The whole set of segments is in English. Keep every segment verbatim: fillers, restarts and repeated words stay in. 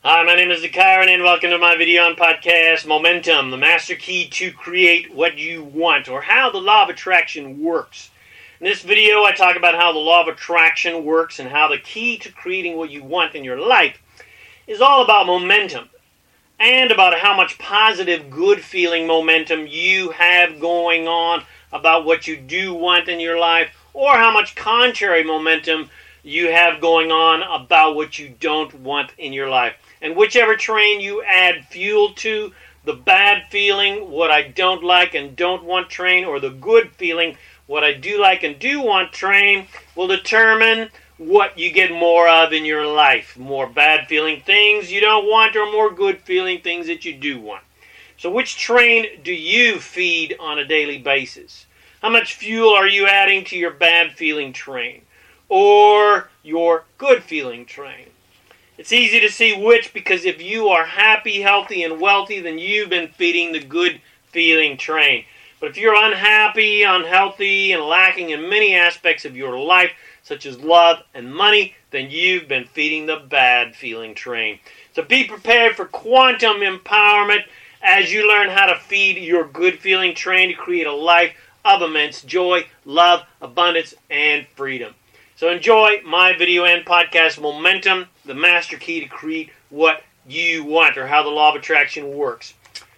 Hi, my name is Kyron, and welcome to my video on podcast, Momentum, the master key to create what you want, or how the law of attraction works. In this video, I talk about how the law of attraction works and how the key to creating what you want in your life is all about momentum, and about how much positive, good-feeling momentum you have going on about what you do want in your life, or how much contrary momentum you have going on about what you don't want in your life. And whichever train you add fuel to, the bad feeling, what I don't like and don't want train, or the good feeling, what I do like and do want train, will determine what you get more of in your life. More bad feeling things you don't want, or more good feeling things that you do want. So which train do you feed on a daily basis? How much fuel are you adding to your bad feeling train, or your good feeling train? It's easy to see which, because if you are happy, healthy, and wealthy, then you've been feeding the good feeling train. But if you're unhappy, unhealthy, and lacking in many aspects of your life, such as love and money, then you've been feeding the bad feeling train. So be prepared for quantum empowerment as you learn how to feed your good feeling train to create a life of immense joy, love, abundance, and freedom. So enjoy my video and podcast, Momentum, the master key to create what you want, or how the law of attraction works.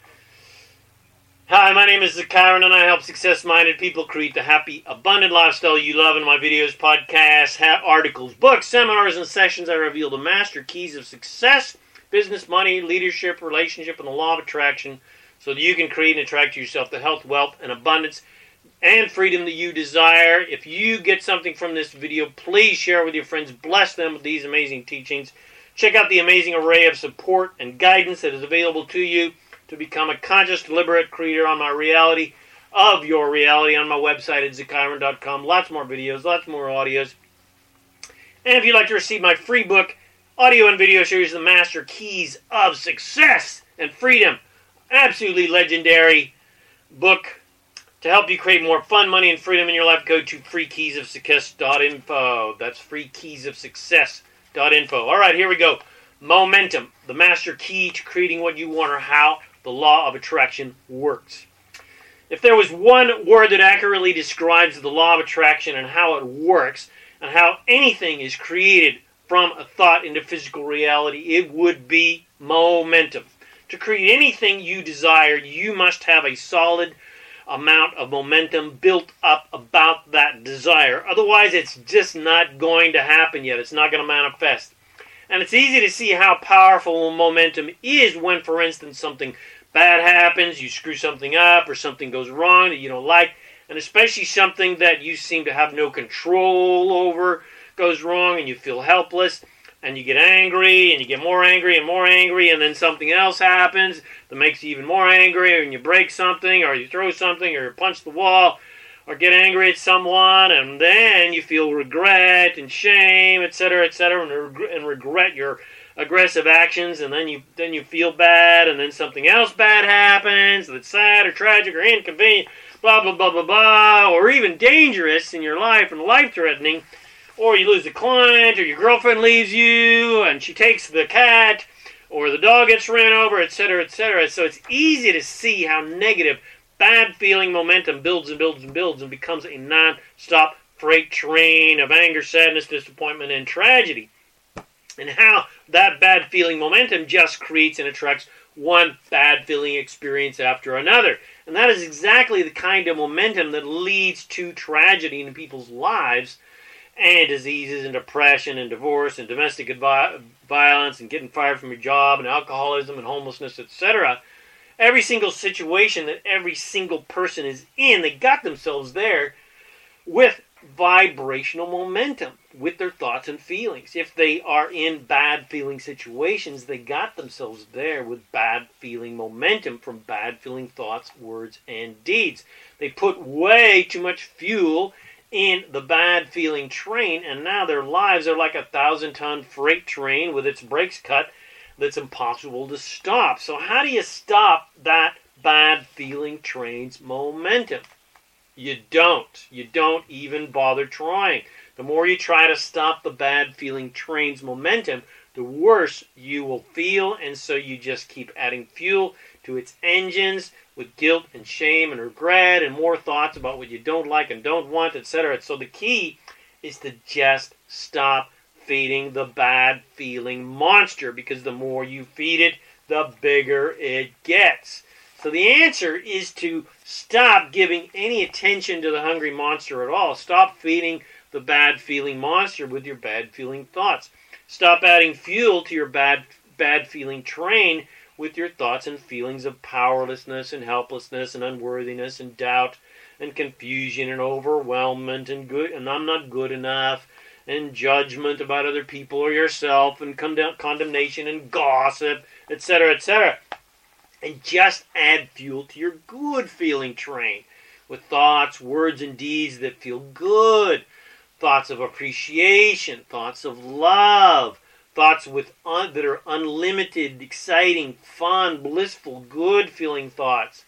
Hi, my name is Kyron, and I help success-minded people create the happy, abundant lifestyle you love. In my videos, podcasts, articles, books, seminars, and sessions, I reveal the master keys of success, business, money, leadership, relationship, and the law of attraction, so that you can create and attract to yourself the health, wealth, and abundance and freedom that you desire. If you get something from this video, please share with your friends. Bless them with these amazing teachings. Check out the amazing array of support and guidance that is available to you to become a conscious, deliberate creator on my reality of your reality on my website at Zykyron dot com. Lots more videos, lots more audios. And if you'd like to receive my free book, audio and video series, The Master Keys of Success and Freedom, absolutely legendary book. To help you create more fun, money, and freedom in your life, go to free keys of success dot info. That's free keys of success dot info. All right, here we go. Momentum, the master key to creating what you want, or how the law of attraction works. If there was one word that accurately describes the law of attraction and how it works, and how anything is created from a thought into physical reality, it would be momentum. To create anything you desire, you must have a solid amount of momentum built up about that desire. Otherwise, it's just not going to happen yet. It's not going to manifest. And it's easy to see how powerful momentum is when, for instance, something bad happens, you screw something up, or something goes wrong that you don't like, and especially something that you seem to have no control over goes wrong, and you feel helpless, and you get angry, and you get more angry and more angry, and then something else happens that makes you even more angry, and you break something, or you throw something, or you punch the wall, or get angry at someone, and then you feel regret and shame, et cetera, et cetera, and, reg- and regret your aggressive actions, and then you then you feel bad, and then something else bad happens that's sad or tragic or inconvenient, blah, blah, blah, blah, blah, or even dangerous in your life and life-threatening. Or you lose a client, or your girlfriend leaves you, and she takes the cat, or the dog gets ran over, et cetera, et cetera. So it's easy to see how negative, bad-feeling momentum builds and builds and builds and becomes a non-stop freight train of anger, sadness, disappointment, and tragedy. And how that bad-feeling momentum just creates and attracts one bad-feeling experience after another. And that is exactly the kind of momentum that leads to tragedy in people's lives, and diseases, and depression, and divorce, and domestic advi- violence, and getting fired from your job, and alcoholism, and homelessness, et cetera. Every single situation that every single person is in, they got themselves there with vibrational momentum, with their thoughts and feelings. If they are in bad feeling situations, they got themselves there with bad feeling momentum from bad feeling thoughts, words, and deeds. They put way too much fuel in the bad feeling train, and now their lives are like a thousand ton freight train with its brakes cut that's impossible to stop. So how do you stop that bad feeling train's momentum? You don't. You don't even bother trying. The more you try to stop the bad feeling train's momentum the worse you will feel. And so you just keep adding fuel to its engines with guilt and shame and regret and more thoughts about what you don't like and don't want, et cetera. So the key is to just stop feeding the bad feeling monster, because the more you feed it, the bigger it gets. So the answer is to stop giving any attention to the hungry monster at all. Stop feeding the bad feeling monster with your bad feeling thoughts. Stop adding fuel to your bad bad feeling train with your thoughts and feelings of powerlessness and helplessness and unworthiness and doubt and confusion and overwhelmment and good and I'm not good enough and judgment about other people or yourself and condemn, condemnation and gossip, et cetera, et cetera. And just add fuel to your good feeling train with thoughts, words, and deeds that feel good. Thoughts of appreciation, thoughts of love, thoughts with un- that are unlimited, exciting, fun, blissful, good feeling thoughts.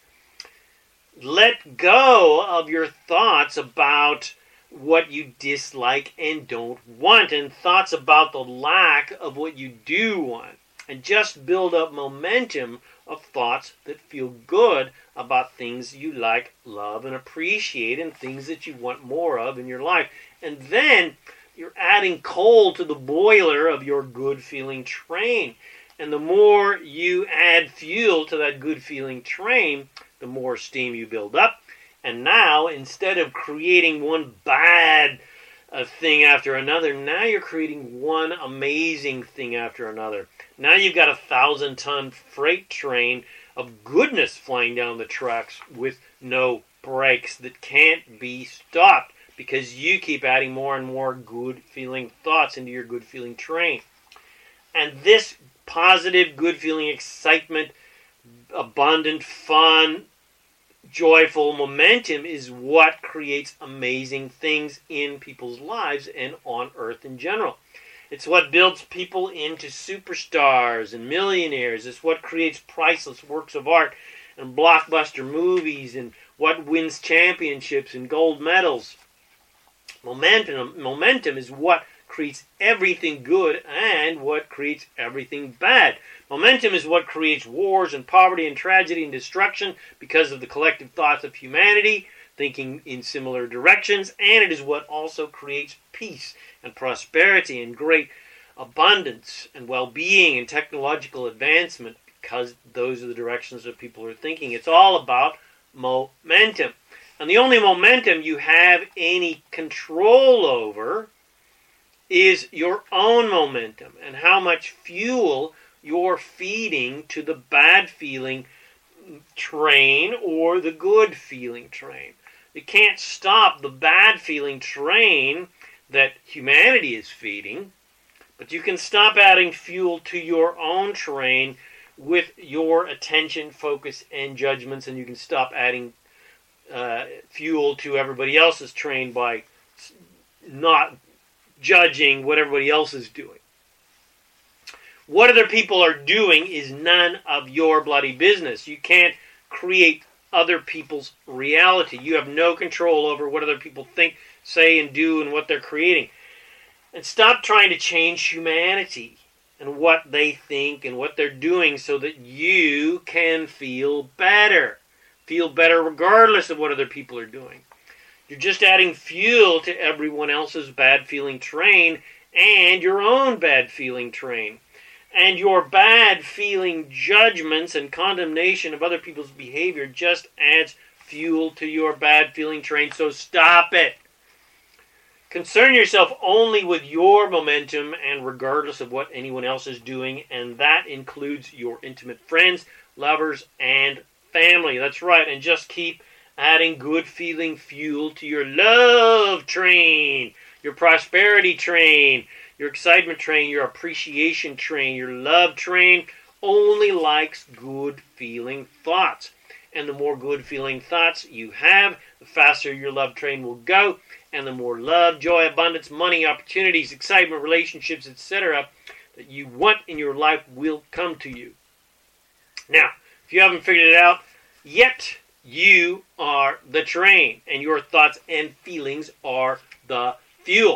Let go of your thoughts about what you dislike and don't want, and thoughts about the lack of what you do want. And just build up momentum of thoughts that feel good about things you like, love, and appreciate, and things that you want more of in your life. And then you're adding coal to the boiler of your good feeling train. And the more you add fuel to that good feeling train, the more steam you build up. And now, instead of creating one bad uh, thing after another, now you're creating one amazing thing after another. Now you've got a thousand-ton freight train of goodness flying down the tracks with no brakes that can't be stopped because you keep adding more and more good-feeling thoughts into your good-feeling train. And this positive, good-feeling excitement, abundant, fun, joyful momentum is what creates amazing things in people's lives and on earth in general. It's what builds people into superstars and millionaires. It's what creates priceless works of art and blockbuster movies and what wins championships and gold medals. Momentum, momentum is what creates everything good and what creates everything bad. Momentum is what creates wars and poverty and tragedy and destruction because of the collective thoughts of humanity thinking in similar directions, and it is what also creates peace and prosperity and great abundance and well-being and technological advancement because those are the directions that people are thinking. It's all about momentum. And the only momentum you have any control over is your own momentum and how much fuel you're feeding to the bad feeling train or the good feeling train. You can't stop the bad feeling train that humanity is feeding, but you can stop adding fuel to your own train with your attention, focus, and judgments, and you can stop adding uh, fuel to everybody else's train by not judging what everybody else is doing. What other people are doing is none of your bloody business. You can't create other people's reality. You have no control over what other people think, say, and do, and what they're creating. And stop trying to change humanity and what they think and what they're doing so that you can feel better. Feel better regardless of what other people are doing. You're just adding fuel to everyone else's bad feeling train and your own bad feeling train. And your bad feeling judgments and condemnation of other people's behavior just adds fuel to your bad feeling train, so stop it. Concern yourself only with your momentum and regardless of what anyone else is doing, and that includes your intimate friends, lovers, and family. That's right, and just keep adding good feeling fuel to your love train, your prosperity train, your excitement train, your appreciation train. Your love train only likes good feeling thoughts. And the more good feeling thoughts you have, the faster your love train will go. And the more love, joy, abundance, money, opportunities, excitement, relationships, et cetera that you want in your life will come to you. Now, if you haven't figured it out yet, you are the train. And your thoughts and feelings are the fuel.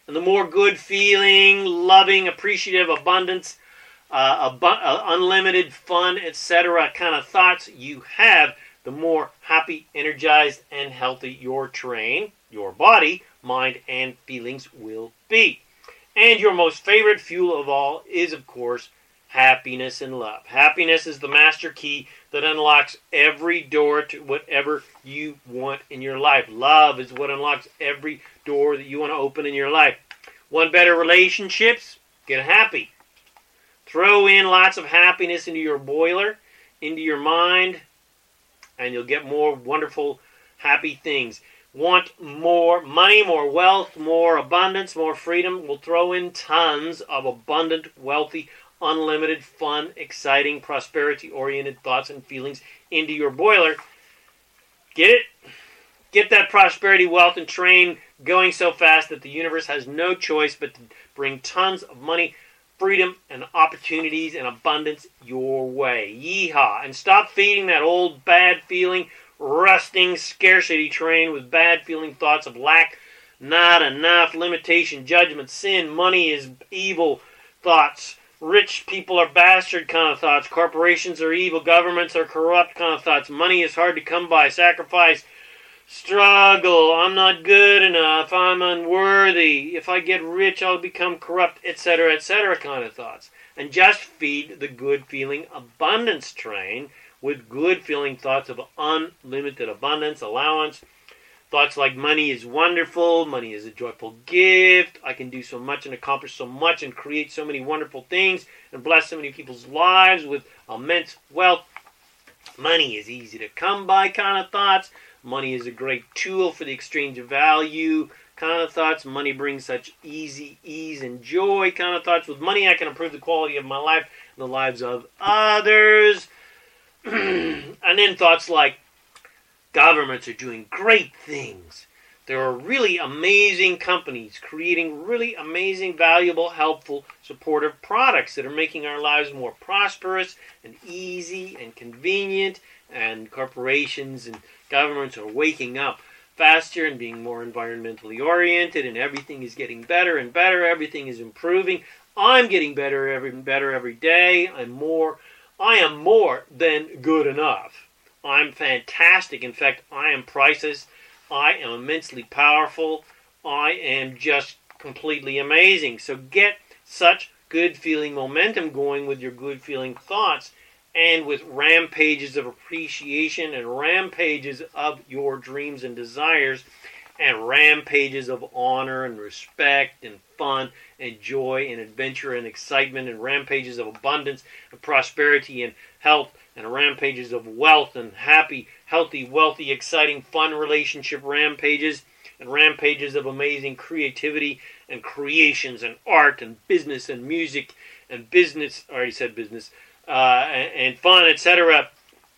And the more good feeling, loving, appreciative, abundance, uh, abu- uh, unlimited fun, et cetera kind of thoughts you have, the more happy, energized, and healthy your terrain, your body, mind, and feelings will be. And your most favorite fuel of all is, of course, happiness and love. Happiness is the master key that unlocks every door to whatever you want in your life. Love is what unlocks every door that you want to open in your life. Want better relationships? Get happy. Throw in lots of happiness into your boiler, into your mind, and you'll get more wonderful, happy things. Want more money, more wealth, more abundance, more freedom? We'll throw in tons of abundant, wealthy, unlimited, fun, exciting, prosperity-oriented thoughts and feelings into your boiler. Get it? Get that prosperity, wealth, and train going so fast that the universe has no choice but to bring tons of money, freedom, and opportunities and abundance your way. Yeehaw. And stop feeding that old bad feeling, rusting scarcity train with bad feeling thoughts of lack, not enough, limitation, judgment, sin, money is evil thoughts, rich people are bastard kind of thoughts, corporations are evil, governments are corrupt kind of thoughts, money is hard to come by, sacrifice, struggle, I'm not good enough, I'm unworthy, if I get rich I'll become corrupt, et cetera, et cetera kind of thoughts. And just feed the good feeling abundance train with good feeling thoughts of unlimited abundance, allowance, thoughts like money is wonderful, money is a joyful gift, I can do so much and accomplish so much and create so many wonderful things and bless so many people's lives with immense wealth. Money is easy to come by kind of thoughts. Money is a great tool for the exchange of value kind of thoughts. Money brings such easy ease and joy kind of thoughts. With money I can improve the quality of my life and the lives of others. And then thoughts like governments are doing great things. There are really amazing companies creating really amazing, valuable, helpful, supportive products that are making our lives more prosperous and easy and convenient. And corporations and governments are waking up faster and being more environmentally oriented, and everything is getting better and better. Everything is improving. I'm getting better every better every day. I'm more I am more than good enough. I'm fantastic. In fact, I am priceless. I am immensely powerful. I am just completely amazing. So get such good feeling momentum going with your good feeling thoughts and with rampages of appreciation and rampages of your dreams and desires and rampages of honor and respect and fun and joy and adventure and excitement and rampages of abundance and prosperity and health and rampages of wealth and happy, healthy, wealthy, exciting, fun relationship rampages and rampages of amazing creativity and creations and art and business and music and business, I already said business, uh, and, and fun, et cetera.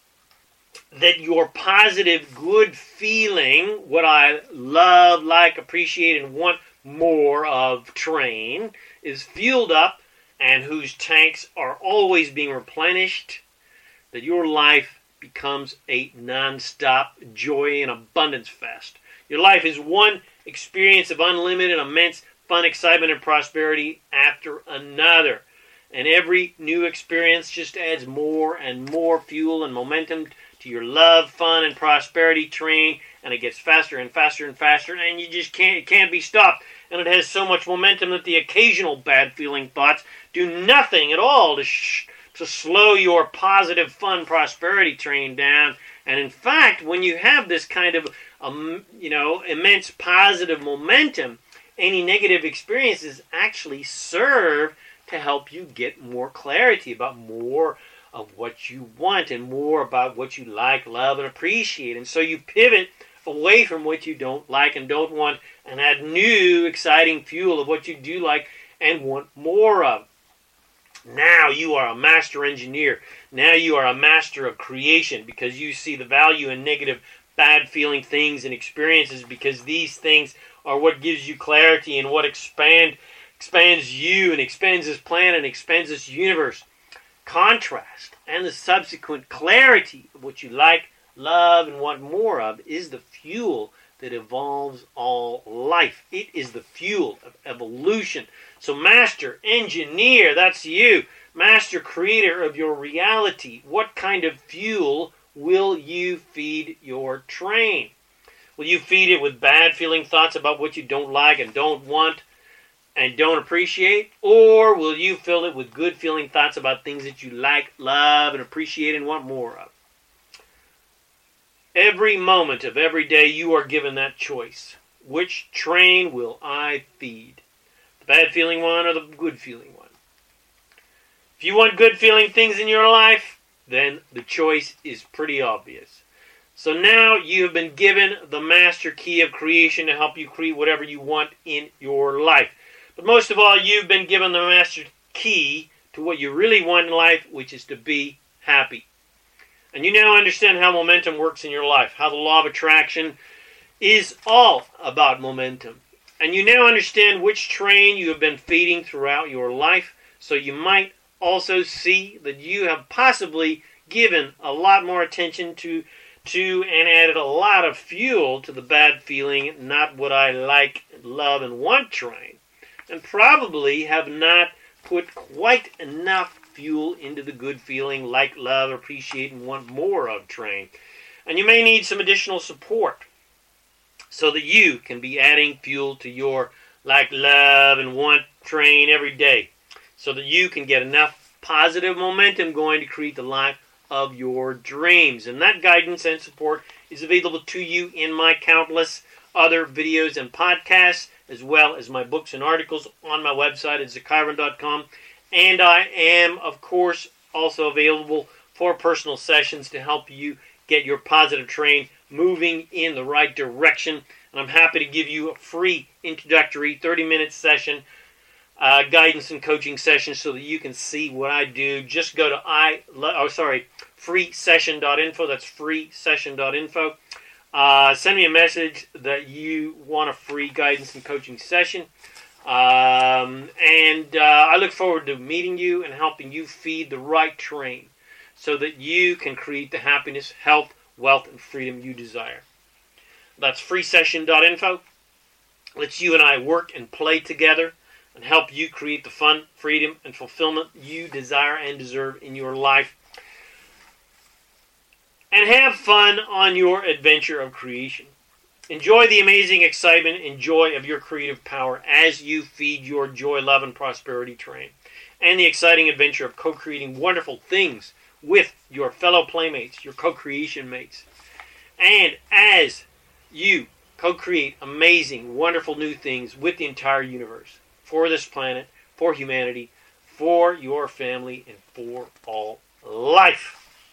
That your positive, good feeling, what I love, like, appreciate, and want more of train, is fueled up and whose tanks are always being replenished, that your life becomes a non-stop joy and abundance fest. Your life is one experience of unlimited, immense fun, excitement, and prosperity after another. And every new experience just adds more and more fuel and momentum to your love, fun, and prosperity train, and it gets faster and faster and faster, and you just can't, it can't be stopped. And it has so much momentum that the occasional bad feeling thoughts do nothing at all to sh- to slow your positive, fun, prosperity train down. And in fact, when you have this kind of, um, you know, immense positive momentum, any negative experiences actually serve to help you get more clarity about more of what you want and more about what you like, love, and appreciate. And so you pivot away from what you don't like and don't want and add new, exciting fuel of what you do like and want more of. Now you are a master engineer. Now you are a master of creation because you see the value in negative, bad feeling things and experiences, because these things are what gives you clarity and what expand expands you and expands this planet and expands this universe. Contrast and the subsequent clarity of what you like, love, and want more of is the fuel that evolves all life. It is the fuel of evolution. So master, engineer, that's you. Master creator of your reality. What kind of fuel will you feed your train? Will you feed it with bad feeling thoughts about what you don't like and don't want and don't appreciate? Or will you fill it with good feeling thoughts about things that you like, love, and appreciate and want more of? Every moment of every day you are given that choice. Which train will I feed? The bad feeling one or the good feeling one? If you want good feeling things in your life, then the choice is pretty obvious. So now you have been given the master key of creation to help you create whatever you want in your life. But most of all, you've been given the master key to what you really want in life, which is to be happy. And you now understand how momentum works in your life, how the law of attraction is all about momentum. And you now understand which train you have been feeding throughout your life, so you might also see that you have possibly given a lot more attention to, to and added a lot of fuel to the bad feeling, not what I like, love, and want train, and probably have not put quite enough fuel into the good feeling, like, love, appreciate, and want more of train. And you may need some additional support so that you can be adding fuel to your like, love, and want train every day, so that you can get enough positive momentum going to create the life of your dreams. And that guidance and support is available to you in my countless other videos and podcasts, as well as my books and articles on my website at Zakairan dot com. And I am, of course, also available for personal sessions to help you get your positive train moving in the right direction. And I'm happy to give you a free introductory thirty-minute session, uh, guidance and coaching session, so that you can see what I do. Just go to I, oh sorry, free session dot info. That's free session dot info. Uh, send me a message that you want a free guidance and coaching session. Um, and uh, I look forward to meeting you and helping you feed the right train so that you can create the happiness, health, wealth, and freedom you desire. That's free session dot info. Let's you and I work and play together and help you create the fun, freedom, and fulfillment you desire and deserve in your life. And have fun on your adventure of creation. Enjoy the amazing excitement and joy of your creative power as you feed your joy, love, and prosperity train. And the exciting adventure of co-creating wonderful things with your fellow playmates, your co-creation mates. And as you co-create amazing, wonderful new things with the entire universe, for this planet, for humanity, for your family, and for all life.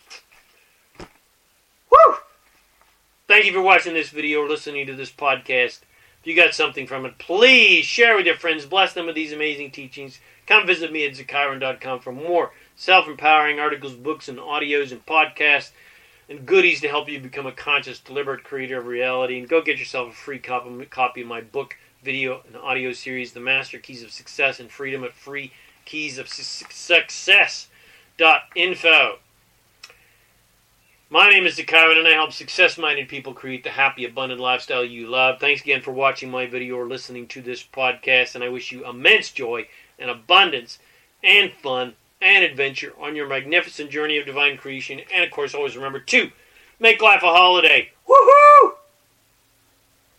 Woo! Thank you for watching this video or listening to this podcast. If you got something from it, please share with your friends. Bless them with these amazing teachings. Come visit me at Zakairan dot com for more self-empowering articles, books, and audios and podcasts and goodies to help you become a conscious, deliberate creator of reality. And go get yourself a free copy of my book, video, and audio series, The Master Keys of Success and Freedom, at free keys of success dot info. My name is Zakairan, and I help success-minded people create the happy, abundant lifestyle you love. Thanks again for watching my video or listening to this podcast, and I wish you immense joy and abundance and fun and adventure on your magnificent journey of divine creation. And, of course, always remember to make life a holiday. Woohoo!